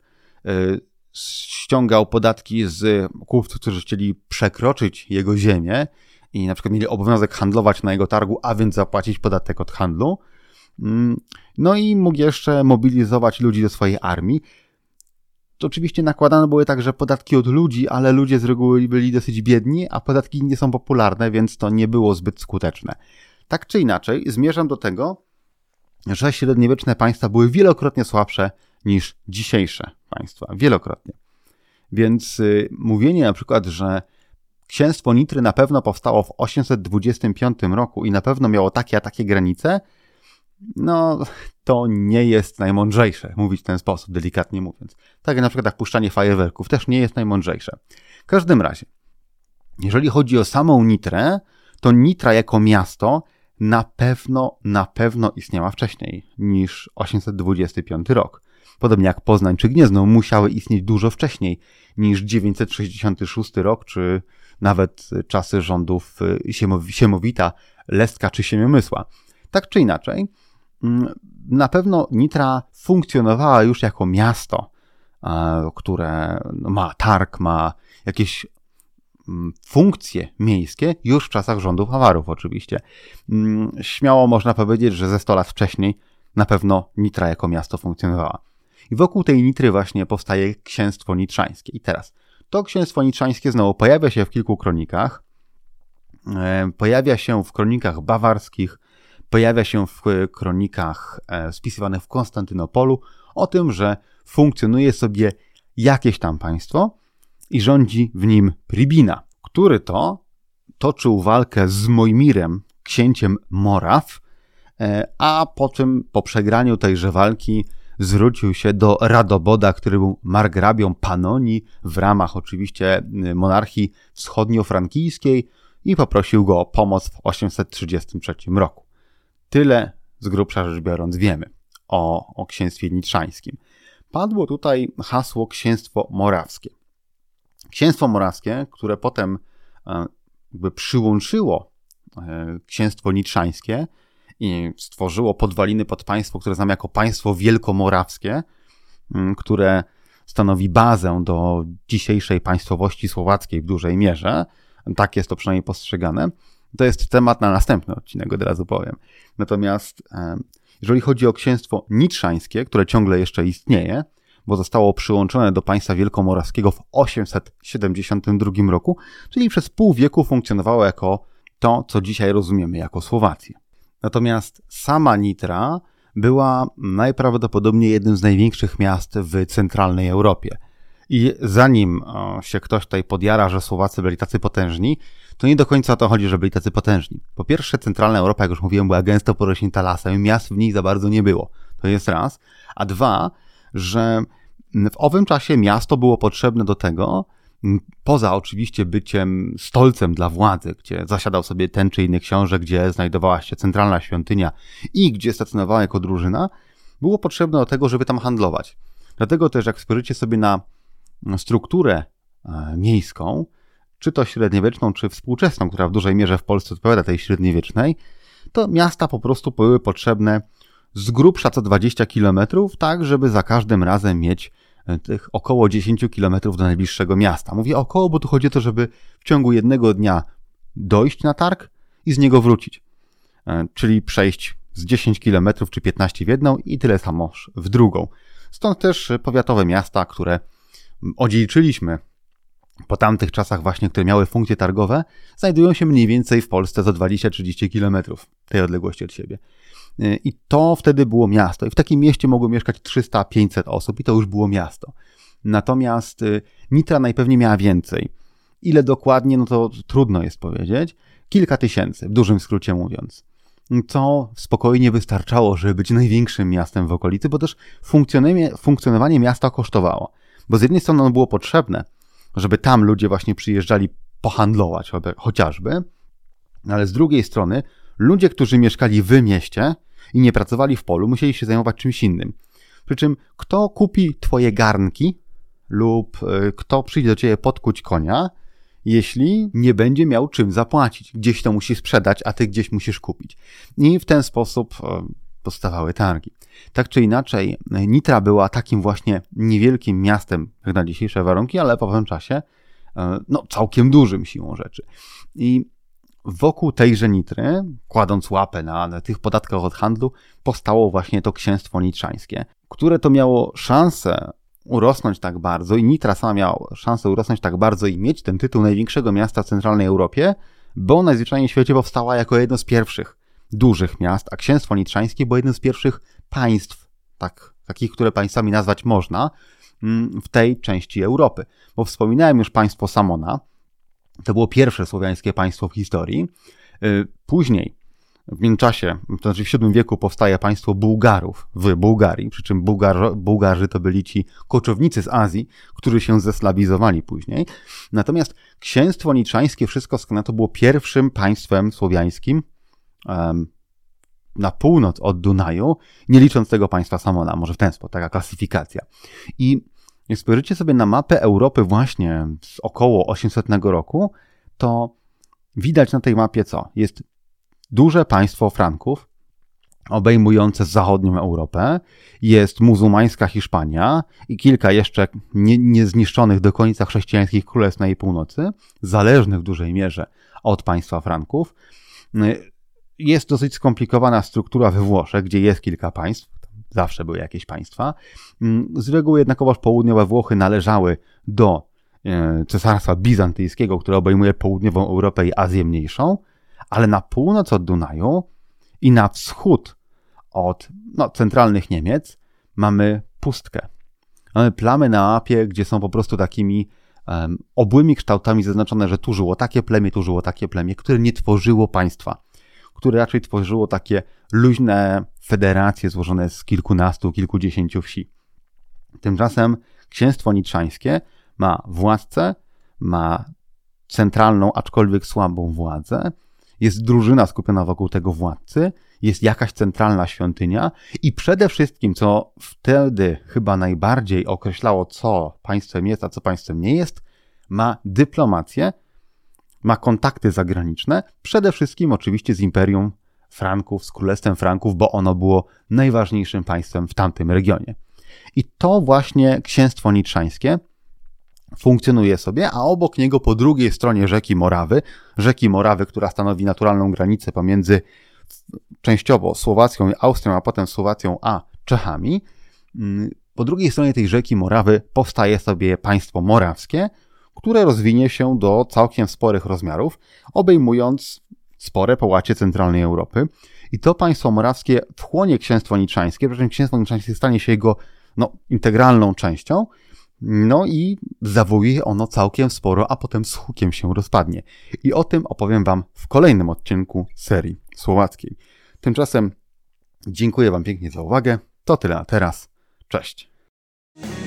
A: Ściągał podatki z kupców, którzy chcieli przekroczyć jego ziemię i na przykład mieli obowiązek handlować na jego targu, a więc zapłacić podatek od handlu. No i mógł jeszcze mobilizować ludzi do swojej armii. To oczywiście nakładane były także podatki od ludzi, ale ludzie z reguły byli dosyć biedni, a podatki nie są popularne, więc to nie było zbyt skuteczne. Tak czy inaczej, zmierzam do tego, że średniowieczne państwa były wielokrotnie słabsze niż dzisiejsze państwa. Wielokrotnie. Więc mówienie na przykład, że księstwo Nitry na pewno powstało w 825 roku i na pewno miało takie a takie granice, no to nie jest najmądrzejsze mówić w ten sposób, delikatnie mówiąc. Tak jak na przykład puszczanie fajerwerków też nie jest najmądrzejsze. W każdym razie, jeżeli chodzi o samą Nitrę, to Nitra jako miasto na pewno istniała wcześniej niż 825 rok. Podobnie jak Poznań czy Gniezno musiały istnieć dużo wcześniej niż 966 rok, czy nawet czasy rządów Siemowita, Lestka czy Siemiomysła. Tak czy inaczej, na pewno Nitra funkcjonowała już jako miasto, które ma targ, ma jakieś funkcje miejskie już w czasach rządów Awarów oczywiście. Śmiało można powiedzieć, że ze 100 lat wcześniej na pewno Nitra jako miasto funkcjonowała. I wokół tej Nitry właśnie powstaje księstwo nitrzańskie. I teraz to księstwo nitrzańskie znowu pojawia się w kilku kronikach. Pojawia się w kronikach bawarskich, pojawia się w kronikach spisywanych w Konstantynopolu o tym, że funkcjonuje sobie jakieś tam państwo i rządzi w nim Pribina, który to toczył walkę z Mojmirem, księciem Moraw, a po przegraniu tejże walki zwrócił się do Radoboda, który był margrabią Panonii w ramach oczywiście monarchii wschodniofrankijskiej i poprosił go o pomoc w 833 roku. Tyle z grubsza rzecz biorąc wiemy o księstwie nitrzańskim. Padło tutaj hasło księstwo morawskie. Księstwo morawskie, które potem przyłączyło księstwo nitrzańskie i stworzyło podwaliny pod państwo, które znamy jako państwo wielkomorawskie, które stanowi bazę do dzisiejszej państwowości słowackiej w dużej mierze. Tak jest to przynajmniej postrzegane. To jest temat na następny odcinek, od razu powiem. Natomiast jeżeli chodzi o księstwo nitrzańskie, które ciągle jeszcze istnieje, bo zostało przyłączone do państwa wielkomorawskiego w 872 roku, czyli przez pół wieku funkcjonowało jako to, co dzisiaj rozumiemy jako Słowację. Natomiast sama Nitra była najprawdopodobniej jednym z największych miast w centralnej Europie. I zanim się ktoś tutaj podjara, że Słowacy byli tacy potężni, to nie do końca o to chodzi, że byli tacy potężni. Po pierwsze, centralna Europa, jak już mówiłem, była gęsto porośnięta lasem, miast w niej za bardzo nie było. To jest raz. A dwa, że w owym czasie miasto było potrzebne do tego, poza oczywiście byciem stolcem dla władzy, gdzie zasiadał sobie ten czy inny książę, gdzie znajdowała się centralna świątynia i gdzie stacjonowała jako drużyna, było potrzebne do tego, żeby tam handlować. Dlatego też, jak spojrzycie sobie na strukturę miejską, czy to średniowieczną, czy współczesną, która w dużej mierze w Polsce odpowiada tej średniowiecznej, to miasta po prostu były potrzebne z grubsza co 20 km, tak żeby za każdym razem mieć tych około 10 km do najbliższego miasta. Mówię około, bo tu chodzi o to, żeby w ciągu jednego dnia dojść na targ i z niego wrócić. Czyli przejść z 10 km czy 15 w jedną i tyle samo w drugą. Stąd też powiatowe miasta, które odziedziczyliśmy po tamtych czasach właśnie, które miały funkcje targowe, znajdują się mniej więcej w Polsce za 20-30 km tej odległości od siebie. I to wtedy było miasto. I w takim mieście mogło mieszkać 300-500 osób i to już było miasto. Natomiast Nitra najpewniej miała więcej. Ile dokładnie, no to trudno jest powiedzieć. Kilka tysięcy, w dużym skrócie mówiąc. Co spokojnie wystarczało, żeby być największym miastem w okolicy, bo też funkcjonowanie miasta kosztowało. Bo z jednej strony ono było potrzebne, żeby tam ludzie właśnie przyjeżdżali pohandlować chociażby, ale z drugiej strony ludzie, którzy mieszkali w mieście i nie pracowali w polu, musieli się zajmować czymś innym. Przy czym kto kupi twoje garnki lub kto przyjdzie do ciebie podkuć konia, jeśli nie będzie miał czym zapłacić. Gdzieś to musi sprzedać, a ty gdzieś musisz kupić. I w ten sposób powstawały targi. Tak czy inaczej, Nitra była takim właśnie niewielkim miastem, jak na dzisiejsze warunki, ale w owym czasie całkiem dużym siłą rzeczy. I wokół tejże Nitry, kładąc łapę na tych podatkach od handlu, powstało właśnie to księstwo nitrzańskie, które to miało szansę urosnąć tak bardzo i Nitra sama miała szansę urosnąć tak bardzo i mieć ten tytuł największego miasta w centralnej Europie, bo najzwyczajniej w świecie powstała jako jedno z pierwszych dużych miast, a księstwo nitrzańskie było jednym z pierwszych państw, takich, które państwami nazwać można, w tej części Europy. Bo wspominałem już państwo Samona, to było pierwsze słowiańskie państwo w historii. Później, w międzyczasie, to znaczy w VII wieku powstaje państwo Bułgarów w Bułgarii, przy czym Bułgarzy to byli ci koczownicy z Azji, którzy się zeslawizowali później. Natomiast księstwo nitrzańskie, wszystko na to było pierwszym państwem słowiańskim na północ od Dunaju, nie licząc tego państwa Samona, może w ten sposób, taka klasyfikacja. I jak spojrzycie sobie na mapę Europy właśnie z około 800 roku, to widać na tej mapie co? Jest duże państwo Franków, obejmujące zachodnią Europę, jest muzułmańska Hiszpania i kilka jeszcze niezniszczonych do końca chrześcijańskich królestw na jej północy, zależnych w dużej mierze od państwa Franków. Jest dosyć skomplikowana struktura we Włoszech, gdzie jest kilka państw, zawsze były jakieś państwa. Z reguły jednakowoż południowe Włochy należały do Cesarstwa Bizantyjskiego, które obejmuje południową Europę i Azję Mniejszą, ale na północ od Dunaju i na wschód od centralnych Niemiec mamy pustkę. Mamy plamy na mapie, gdzie są po prostu takimi obłymi kształtami zaznaczone, że tu żyło takie plemię, które nie tworzyło państwa, które raczej tworzyło takie luźne federacje złożone z kilkunastu, kilkudziesięciu wsi. Tymczasem księstwo nitrzańskie ma władcę, ma centralną, aczkolwiek słabą władzę, jest drużyna skupiona wokół tego władcy, jest jakaś centralna świątynia i przede wszystkim, co wtedy chyba najbardziej określało, co państwem jest, a co państwem nie jest, ma dyplomację, ma kontakty zagraniczne, przede wszystkim oczywiście z Imperium Franków, z Królestwem Franków, bo ono było najważniejszym państwem w tamtym regionie. I to właśnie księstwo nitrzańskie funkcjonuje sobie, a obok niego po drugiej stronie rzeki Morawy, która stanowi naturalną granicę pomiędzy częściowo Słowacją i Austrią, a potem Słowacją a Czechami. Po drugiej stronie tej rzeki Morawy powstaje sobie państwo morawskie, które rozwinie się do całkiem sporych rozmiarów, obejmując spore połacie centralnej Europy. I to państwo morawskie wchłonie księstwo nitrzańskie, przy czym księstwo nitrzańskie stanie się jego integralną częścią No i zawołuje ono całkiem sporo, a potem z hukiem się rozpadnie. I o tym opowiem Wam w kolejnym odcinku serii słowackiej. Tymczasem dziękuję Wam pięknie za uwagę. To tyle na teraz. Cześć.